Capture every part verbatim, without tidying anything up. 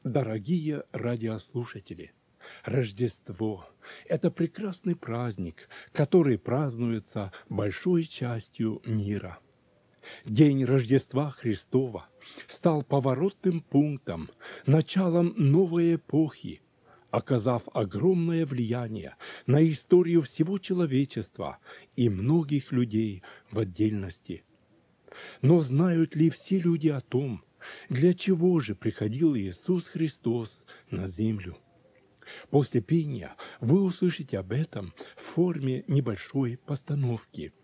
Дорогие радиослушатели, Рождество– это прекрасный праздник, который празднуется большой частью мира. День Рождества Христова стал поворотным пунктом, началом новой эпохи, оказав огромное влияние на историю всего человечества и многих людей в отдельности. Но знают ли все люди о том, для чего же приходил Иисус Христос на землю? После пения вы услышите об этом в форме небольшой постановки.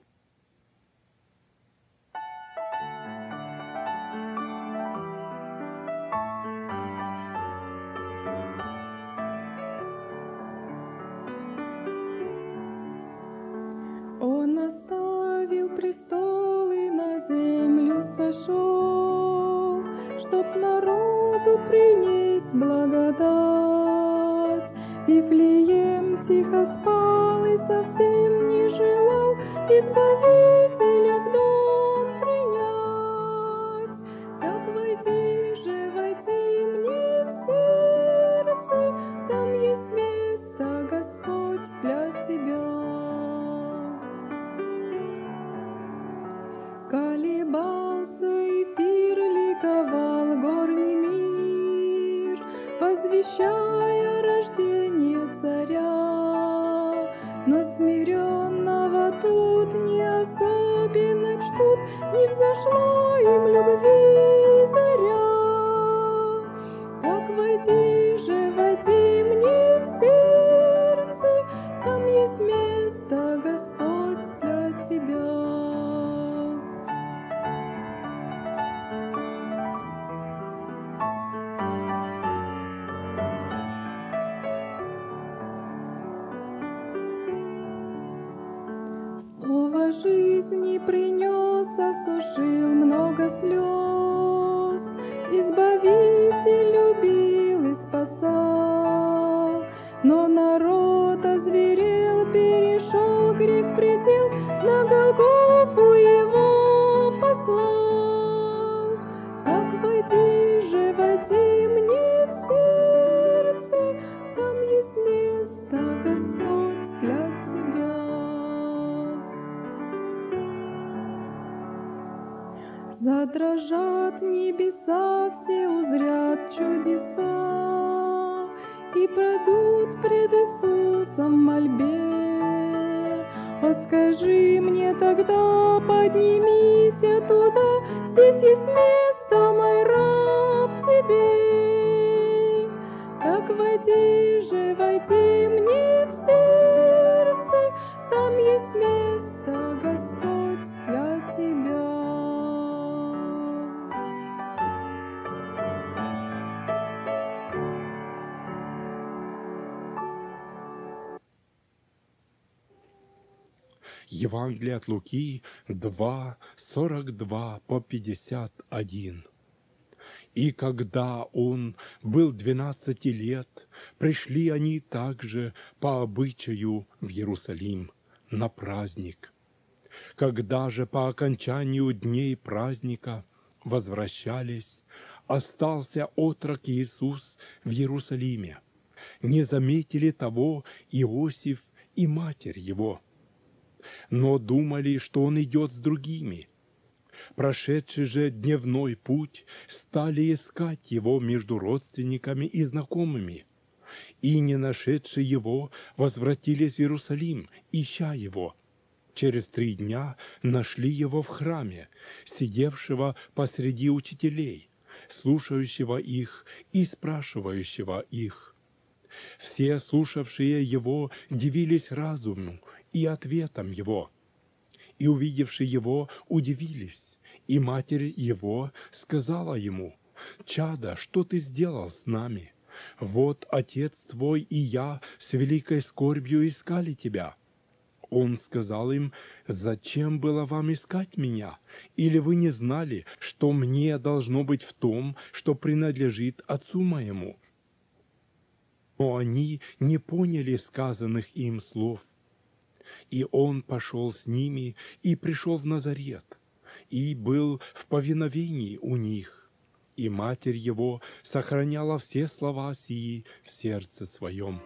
Он оставил престол и на землю сошел, чтоб народу принесть благодать. Вифлеем тихо спал и совсем не желал Избавителя в дом принять. Так войди же, войди мне в сердце, там есть место, Господь, для тебя. Колебался эфир, ликовал горний мир, возвещая рождение царя. Но смиренного тут не особенно чтут, не взошла им любви заря. Так войди же, войди мне в сердце, там есть место, Господь, для тебя. Слово жизни принес, осушил много слез. Избавитель любил и спасал, но народ озверел, перешел грех предел, на Голгофу его послал. Так войди же, войди мне в сердце, там есть место, Господь, для тебя. Задрожат небеса, все узрят чудеса и пройдут пред Иисусом в мольбе. О, скажи мне тогда, поднимись туда, здесь есть место, мой раб, тебе. Так войди же, войди мне в сердце, там есть место, Господь, для тебя. Евангелие от Луки два, сорок два по пятьдесят один. И когда он был двенадцати лет, пришли они также по обычаю в Иерусалим на праздник. Когда же по окончанию дней праздника возвращались, остался отрок Иисус в Иерусалиме. Не заметили того Иосиф и матерь его, но думали, что он идет с другими. Прошедший же дневной путь, стали искать его между родственниками и знакомыми, и, не нашедшие его, возвратились в Иерусалим, ища его. Через три дня нашли его в храме, сидевшего посреди учителей, слушающего их и спрашивающего их. Все слушавшие его дивились разуму и ответам его, и, увидевши его, удивились, и матерь его сказала ему: «Чадо, что ты сделал с нами? Вот отец твой и я с великой скорбью искали тебя». Он сказал им: «Зачем было вам искать меня? Или вы не знали, что мне должно быть в том, что принадлежит отцу моему?» Но они не поняли сказанных им слов. И он пошел с ними и пришел в Назарет, и был в повиновении у них. И матерь его сохраняла все слова сии в сердце своем.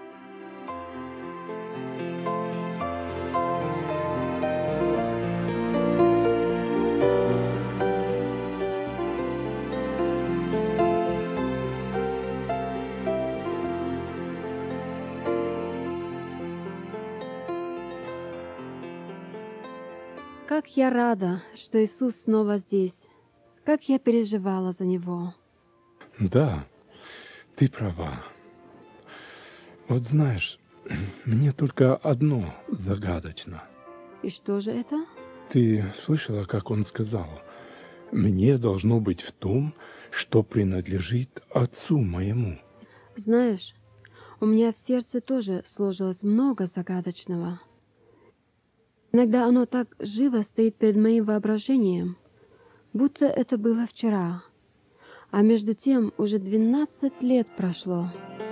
Как я рада, что Иисус снова здесь. Как я переживала за Него. Да, ты права. Вот знаешь, мне только одно загадочно. И что же это? Ты слышала, как он сказал? Мне должно быть в том, что принадлежит отцу моему. Знаешь, у меня в сердце тоже сложилось много загадочного. Иногда оно так живо стоит перед моим воображением, будто это было вчера, а между тем уже двенадцать лет прошло.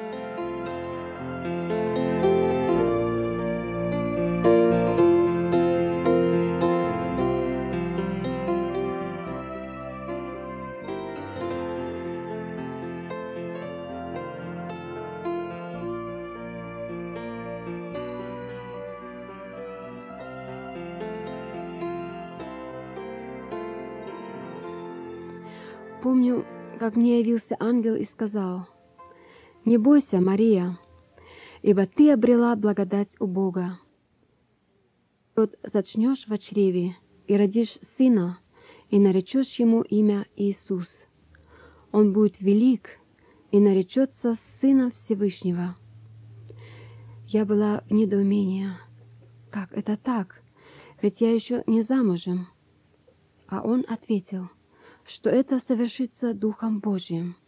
Помню, как мне явился ангел и сказал: «Не бойся, Мария, ибо ты обрела благодать у Бога. Вот зачнешь в чреве и родишь сына, и наречешь ему имя Иисус. Он будет велик и наречется Сыном Всевышнего». Я была в недоумении. Как это так? Ведь я еще не замужем. А он ответил, что это совершится Духом Божьим.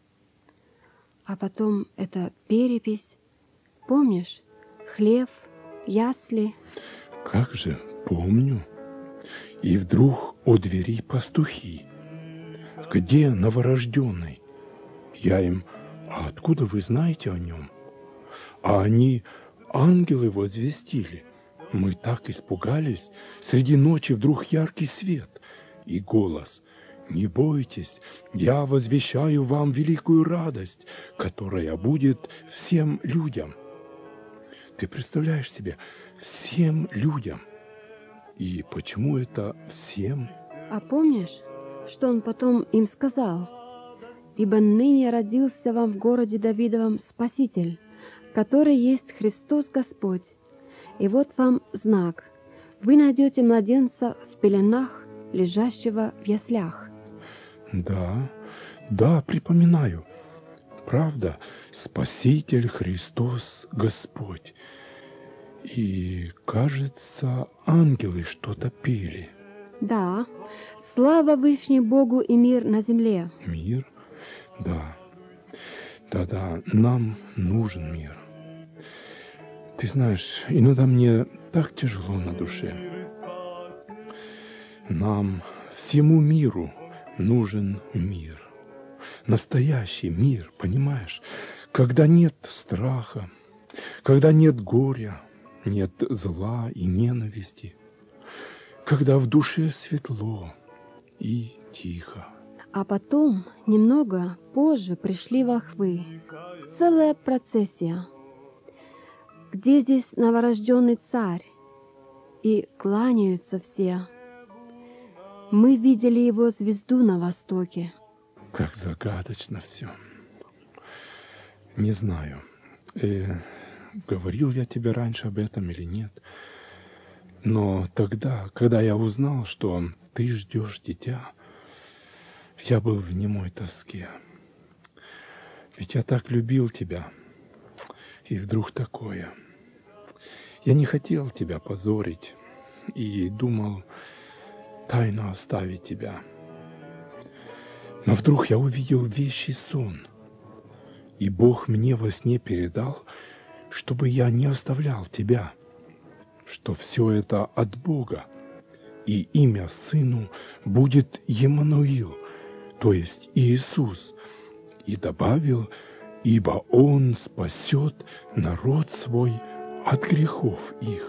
А потом эта перепись. Помнишь? Хлев, ясли. Как же, помню. И вдруг у двери пастухи. Где новорожденный? Я им: а откуда вы знаете о нем? А они: ангелы возвестили. Мы так испугались. Среди ночи вдруг яркий свет и голос: не бойтесь, я возвещаю вам великую радость, которая будет всем людям. Ты представляешь себе, всем людям. И почему это всем? А помнишь, что он потом им сказал? «Ибо ныне родился вам в городе Давидовом Спаситель, который есть Христос Господь. И вот вам знак. Вы найдете младенца в пеленах, лежащего в яслях». Да, да, припоминаю. Правда, Спаситель Христос Господь. И, кажется, ангелы что-то пели. Да, слава Вышней Богу и мир на земле. Мир? Да. Да-да, нам нужен мир. Ты знаешь, иногда мне так тяжело на душе. Нам, всему миру, нужен мир. Настоящий мир, понимаешь? Когда нет страха, когда нет горя, нет зла и ненависти, когда в душе светло и тихо. А потом, немного позже, пришли волхвы. Целая процессия. Где здесь новорожденный царь? И кланяются все. Мы видели его звезду на востоке. Как загадочно все. Не знаю, э, говорил я тебе раньше об этом или нет, но тогда, когда я узнал, что ты ждешь дитя, я был в немой тоске. Ведь я так любил тебя, и вдруг такое. Я не хотел тебя позорить и думал тайно оставить тебя. Но вдруг я увидел вещий сон, и Бог мне во сне передал, чтобы я не оставлял тебя, что все это от Бога, и имя Сыну будет Еммануил, то есть Иисус, и добавил: ибо Он спасет народ свой от грехов их.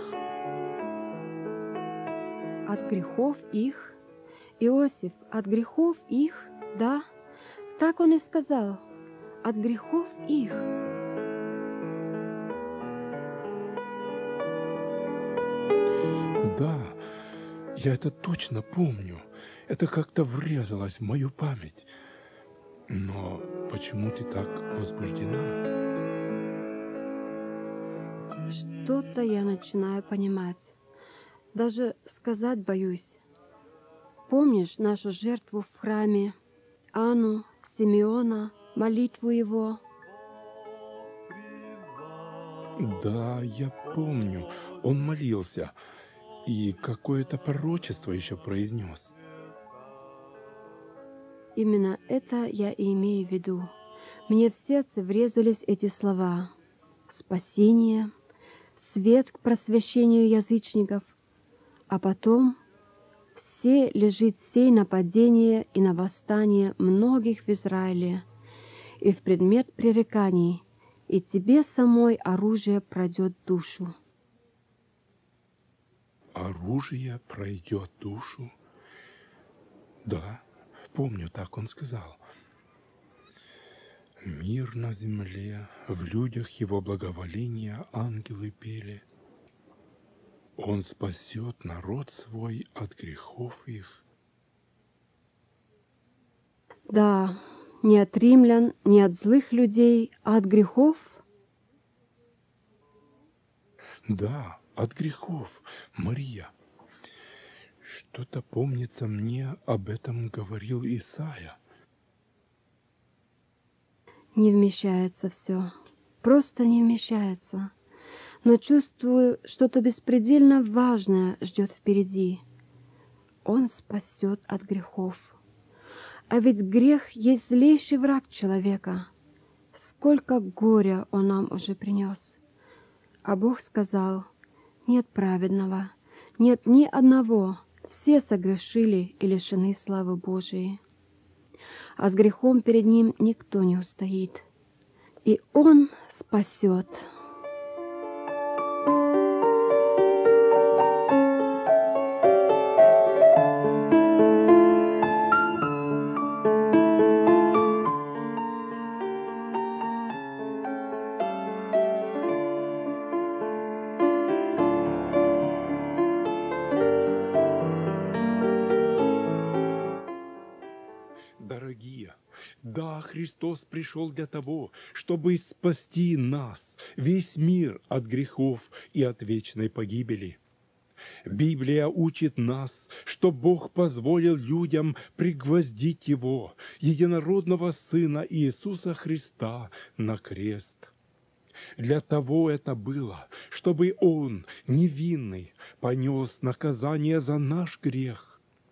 От грехов их? Иосиф, от грехов их? Да, Так он и сказал: от грехов их. Да, я это точно помню. Это как-то врезалось в мою память. Но почему ты так возбуждена? Что-то я начинаю понимать. Даже сказать боюсь. Помнишь нашу жертву в храме, Анну, Симеона, молитву его? Да, я помню. Он молился. И какое-то пророчество еще произнес. Именно это я и имею в виду. Мне в сердце врезались эти слова: спасение, свет к просвещению язычников, а потом все лежит сей нападение и на восстание многих в Израиле, и в предмет пререканий, и тебе самой оружие пройдет душу. Оружие пройдет душу? Да, помню, так он сказал. Мир на земле, в людях его благоволения ангелы пели. Он спасет народ свой от грехов их. Да, не от римлян, не от злых людей, а от грехов. Да, от грехов, Мария. Что-то помнится мне, об этом говорил Исайя. Не вмещается все, просто не вмещается. Но чувствую, что-то беспредельно важное ждет впереди. Он спасет от грехов. А ведь грех есть злейший враг человека. Сколько горя он нам уже принес. А Бог сказал: нет праведного, нет ни одного, все согрешили и лишены славы Божией. А с грехом перед Ним никто не устоит. И Он спасет. Дорогие, да, Христос пришел для того, чтобы спасти нас, весь мир от грехов и от вечной погибели. Библия учит нас, что Бог позволил людям пригвоздить Его, единородного Сына Иисуса Христа, на крест. Для того это было, чтобы Он, невинный, понес наказание за наш грех.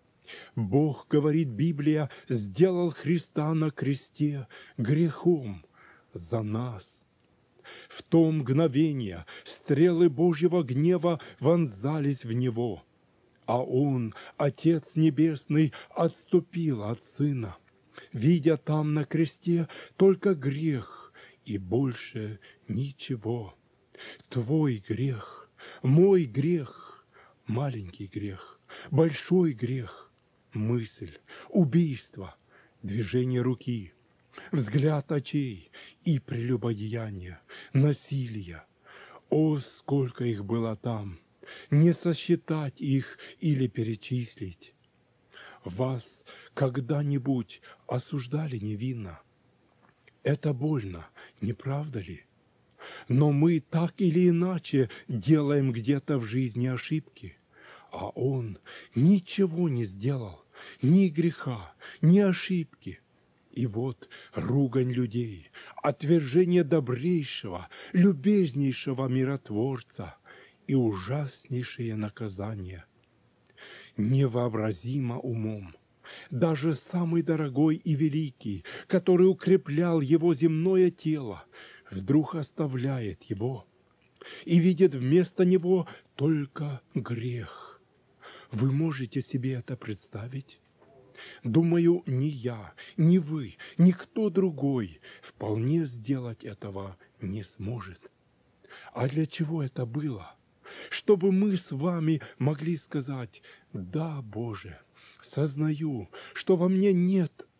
Бог, говорит Библия, сделал Христа на кресте грехом за нас. В то мгновение стрелы Божьего гнева вонзались в Него, а Он, Отец Небесный, отступил от Сына, видя там на кресте только грех и больше ничего. Твой грех, мой грех, маленький грех, большой грех, мысль, убийство, движение руки, взгляд очей и прелюбодеяние, насилие. О, сколько их было там! Не сосчитать их или перечислить. Вас когда-нибудь осуждали невинно? Это больно, не правда ли? Но мы так или иначе делаем где-то в жизни ошибки. А он ничего не сделал, ни греха, ни ошибки. И вот ругань людей, отвержение добрейшего, любезнейшего миротворца и ужаснейшее наказание. Невообразимо умом. Даже самый дорогой и великий, который укреплял его земное тело, вдруг оставляет его и видит вместо него только грех. Вы можете себе это представить? Думаю, ни я, ни вы, никто другой вполне сделать этого не сможет. А для чего это было? Чтобы мы с вами могли сказать: да, Боже, сознаю, что во мне нет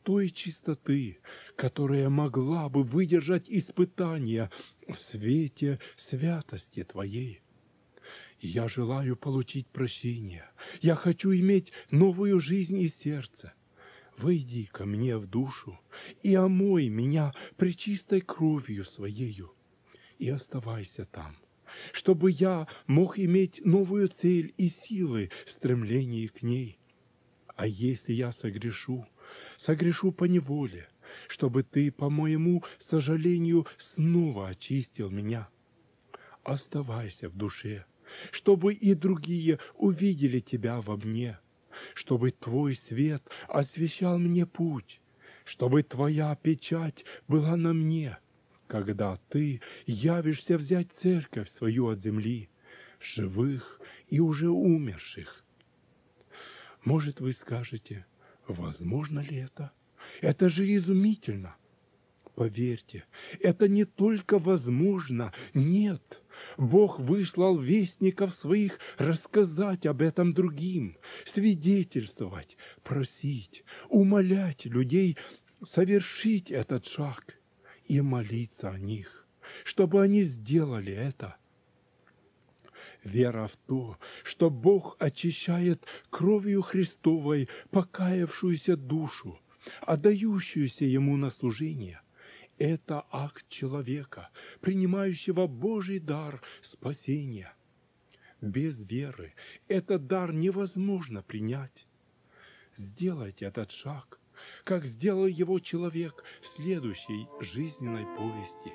той чистоты, которая могла бы выдержать испытания в свете святости Твоей. Я желаю получить прощение. Я хочу иметь новую жизнь и сердце. Войди ко мне в душу и омой меня пречистой кровью Своею, и оставайся там, чтобы я мог иметь новую цель и силы в стремлении к ней. А если я согрешу, согрешу по неволе, чтобы Ты, по моему сожалению, снова очистил меня. Оставайся в душе, чтобы и другие увидели Тебя во мне, чтобы Твой свет освещал мне путь, чтобы Твоя печать была на мне, когда Ты явишься взять церковь свою от земли, живых и уже умерших. Может, вы скажете, возможно ли это? Это же изумительно. Поверьте, это не только возможно, нет. Бог выслал вестников своих рассказать об этом другим, свидетельствовать, просить, умолять людей совершить этот шаг и молиться о них, чтобы они сделали это. Вера в то, что Бог очищает кровью Христовой покаявшуюся душу, отдающуюся Ему на служение, это акт человека, принимающего Божий дар спасения. Без веры этот дар невозможно принять. Сделайте этот шаг, как сделал его человек в следующей жизненной повести.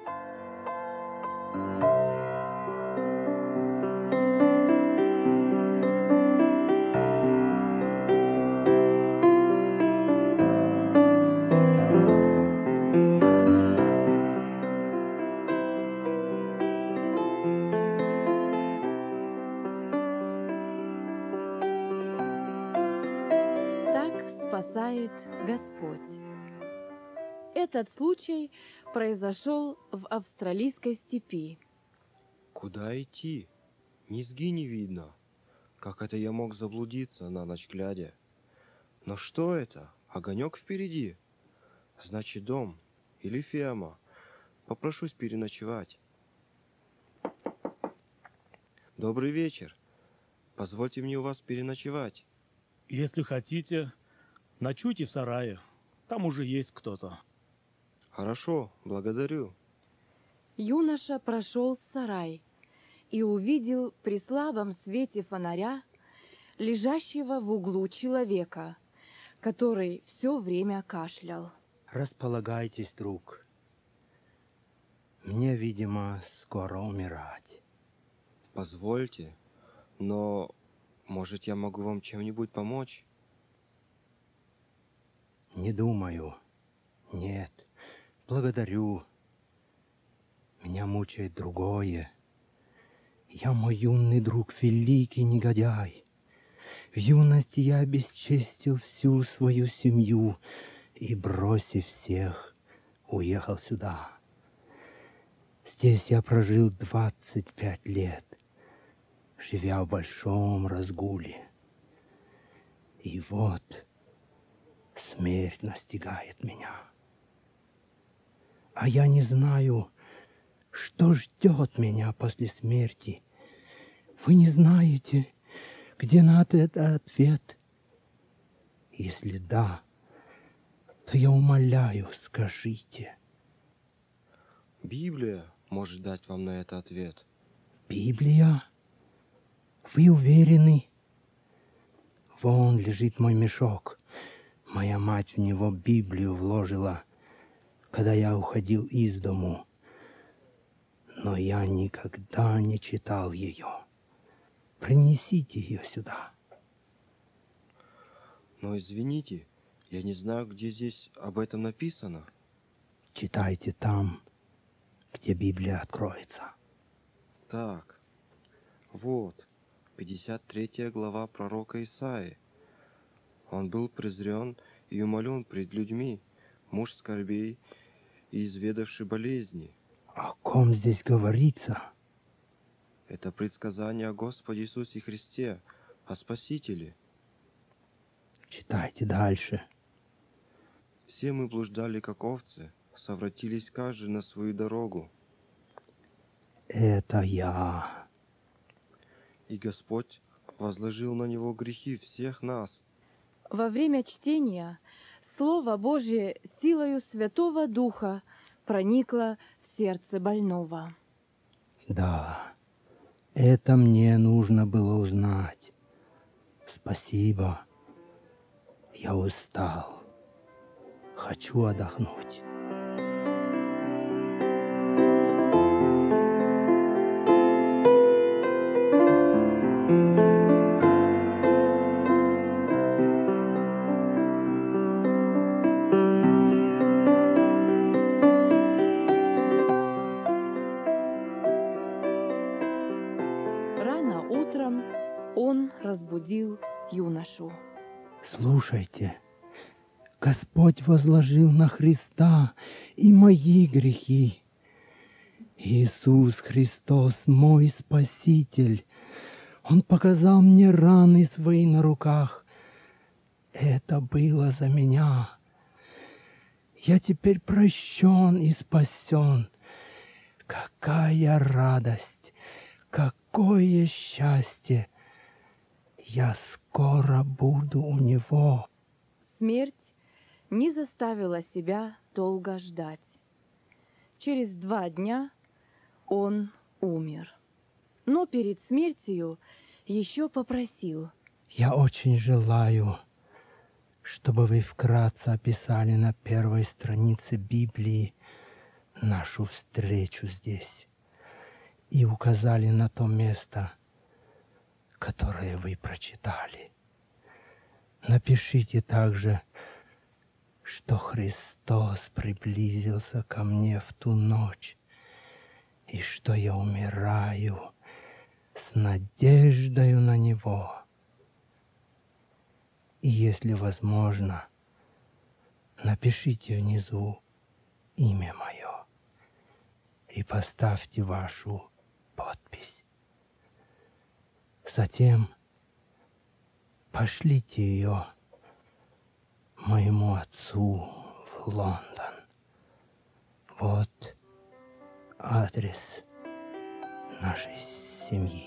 Спасает Господь. Этот случай произошел в австралийской степи. Куда идти? Низги не видно. Как это я мог заблудиться на ночь глядя? Но что это? Огонек впереди? Значит, дом или ферма. Попрошусь переночевать. Добрый вечер. Позвольте мне у вас переночевать. Если хотите, ночуйте в сарае. Там уже есть кто-то. Хорошо, благодарю. Юноша прошел в сарай и увидел при слабом свете фонаря лежащего в углу человека, который все время кашлял. Располагайтесь, друг. Мне, видимо, скоро умирать. Позвольте, но, может, я могу вам чем-нибудь помочь? Не думаю. Нет, благодарю. Меня мучает другое. Я, мой юный друг, великий негодяй. В юности я обесчестил всю свою семью и, бросив всех, уехал сюда. Здесь я прожил двадцать пять лет, живя в большом разгуле. И вот смерть настигает меня. А я не знаю, что ждет меня после смерти. Вы не знаете, где на это ответ? Если да, то я умоляю, скажите. Библия может дать вам на это ответ. Библия? Вы уверены? Вон лежит мой мешок. Моя мать в него Библию вложила, когда я уходил из дому. Но я никогда не читал ее. Принесите ее сюда. Но извините, я не знаю, где здесь об этом написано. Читайте там, где Библия откроется. Так, вот, пятьдесят третья глава пророка Исаии. Он был презрен и умолен пред людьми, муж скорбей и изведавший болезни. О ком здесь говорится? Это предсказание о Господе Иисусе Христе, о Спасителе. Читайте дальше. В Все мы блуждали, как овцы, совратились каждый на свою дорогу. Это я. И Господь возложил на него грехи всех нас. Во время чтения Слово Божье силою Святого Духа проникло в сердце больного. Да, это мне нужно было узнать. Спасибо. Я устал. Хочу отдохнуть. Рано утром он разбудил юношу. Слушайте, Господь возложил на Христа и мои грехи. Иисус Христос, мой Спаситель, Он показал мне раны свои на руках. Это было за меня. Я теперь прощен и спасен. Какая радость, какое счастье! Я скоро буду у Него. Смерть не заставила себя долго ждать. Через два дня он умер. Но перед смертью еще попросил: Я очень желаю, чтобы вы вкратце описали на первой странице Библии нашу встречу здесь и указали на то место, которое вы прочитали. Напишите также, что Христос приблизился ко мне в ту ночь, и что я умираю с надеждою на Него. И если возможно, напишите внизу имя мое и поставьте вашу подпись. Затем пошлите ее моему отцу в Лондон. Вот адрес нашей семьи.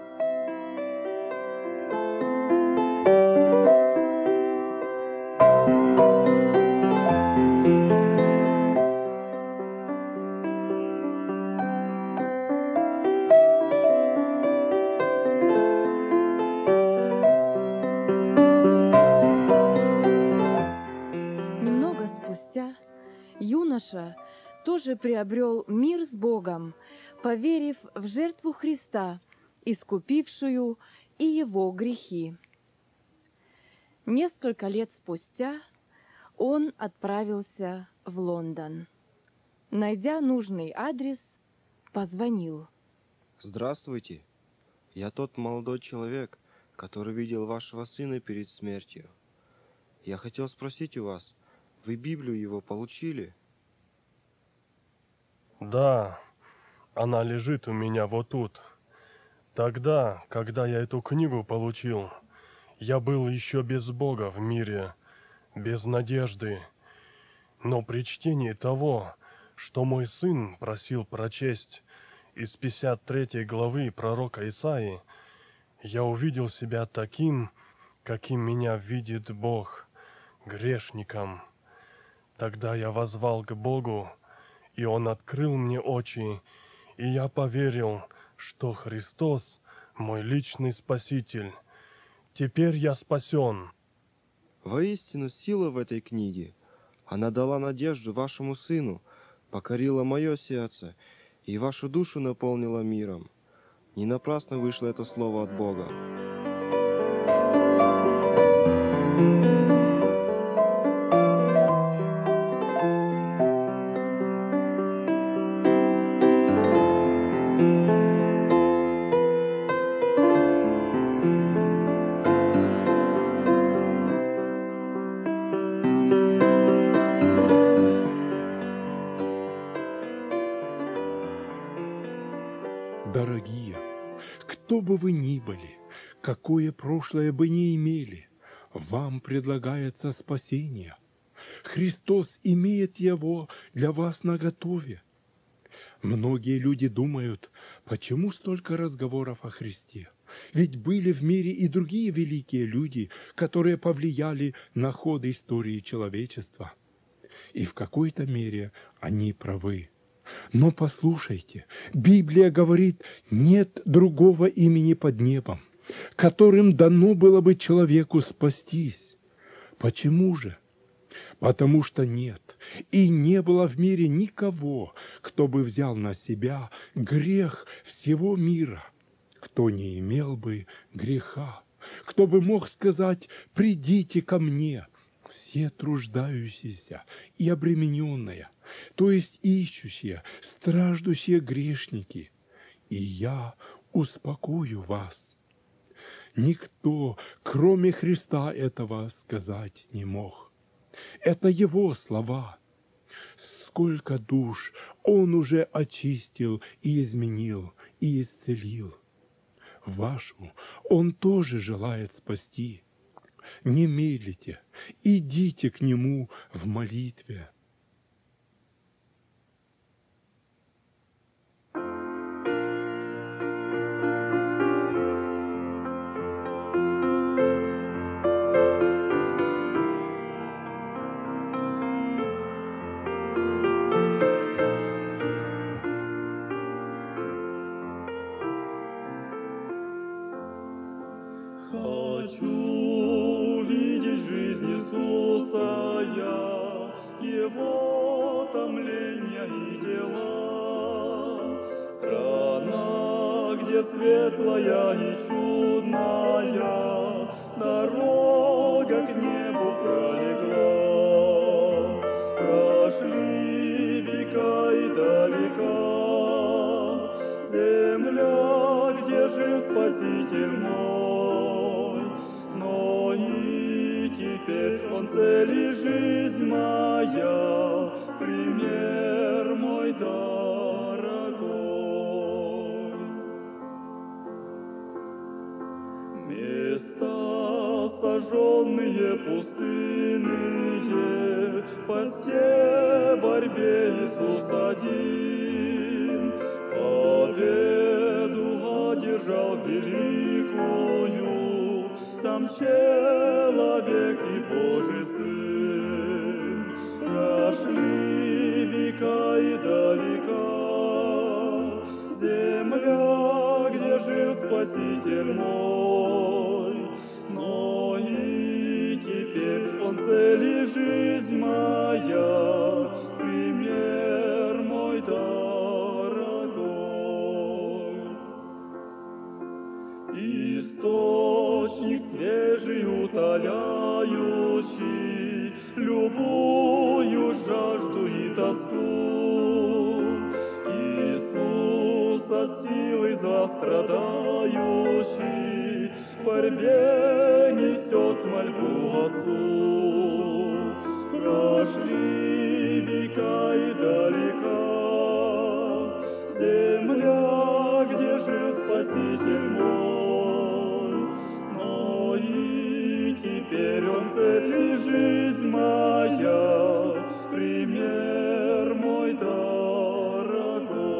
Немного спустя юноша тоже приобрел мир с Богом, поверив в жертву Христа, искупившую и его грехи. Несколько лет спустя он отправился в Лондон. Найдя нужный адрес, позвонил. Здравствуйте. Я тот молодой человек, который видел вашего сына перед смертью. Я хотел спросить у вас, вы Библию его получили? Да, она лежит у меня вот тут. Тогда, когда я эту книгу получил, я был еще без Бога в мире, без надежды. Но при чтении того, что мой сын просил прочесть из пятьдесят третьей главы пророка Исаии, я увидел себя таким, каким меня видит Бог, грешником. Тогда я воззвал к Богу, и Он открыл мне очи, и я поверил, что Христос мой личный Спаситель. Теперь я спасен. Воистину, сила в этой книге. Она дала надежду вашему сыну, покорила мое сердце и вашу душу наполнила миром. Не напрасно вышло это слово от Бога. Дорогие, кто бы вы ни были, какое прошлое бы ни имели, вам предлагается спасение. Христос имеет его для вас наготове. Многие люди думают, почему столько разговоров о Христе? Ведь были в мире и другие великие люди, которые повлияли на ход истории человечества. И в какой-то мере они правы. Но послушайте, Библия говорит, нет другого имени под небом, которым дано было бы человеку спастись. Почему же? Потому что нет, и не было в мире никого, кто бы взял на себя грех всего мира, кто не имел бы греха, кто бы мог сказать: «Придите ко мне, все труждающиеся и обремененные», то есть ищущие, страждущие грешники, и я успокою вас. Никто, кроме Христа, этого сказать не мог. Это Его слова. Сколько душ Он уже очистил и изменил, и исцелил. Вашу Он тоже желает спасти. Не медлите, идите к Нему в молитве. Хочу видеть жизнь Иисуса я, Его томления и дела. Страна, где светлая и чудная дорога к небу пролегла. Прошли века и далека земля, где жил Спаситель мой, но и теперь Он цель и жизнь моя, пример мой дорогой. Места сожженные, пустынные, в посте борьбе Иисус один победу одержал великую, там человек и Божий Сын. Прошли века и далека земля, где жил Спаситель мой, но и теперь Он цель и жизнь моя, пример мой дорогой. Источник свежий, утоляющий любую жажду и тоску. Иисус от силы застрадающий в борьбе несет мольбу Отцу. Прошли века и далека земля, где жил Спаситель мой, но и теперь Он цель и жизнь моя, пример мой дорогой.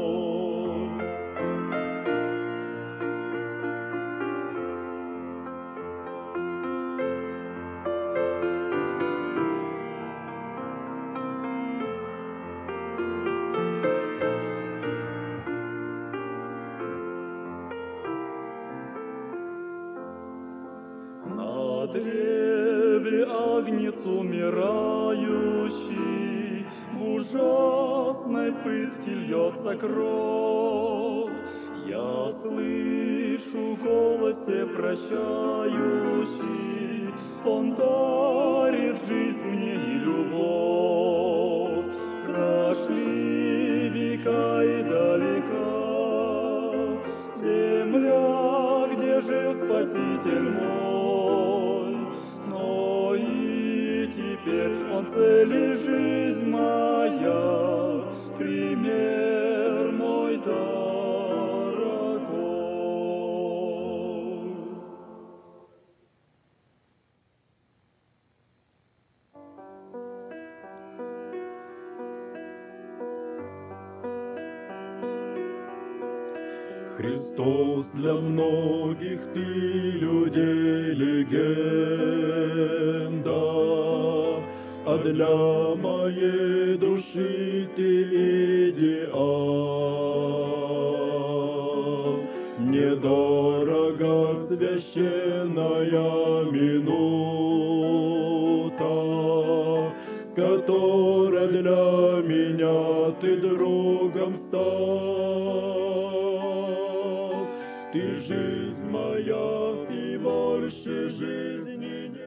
На древе агнец умирающий, в ужасной пытке льется кровь. Я слышу в голосе прощающий, Он дарит жизнь мне и любовь. Прошли века и далека земля, где жил Спаситель мой, но и теперь Он цель и жизнь моя, пример мой дорогой. Христос для многих ты людей легенда, а для моей души ты идеал. Недорого священная минута, с которой для меня ты другом стал. Ты жизнь моя, и больше жизни нет.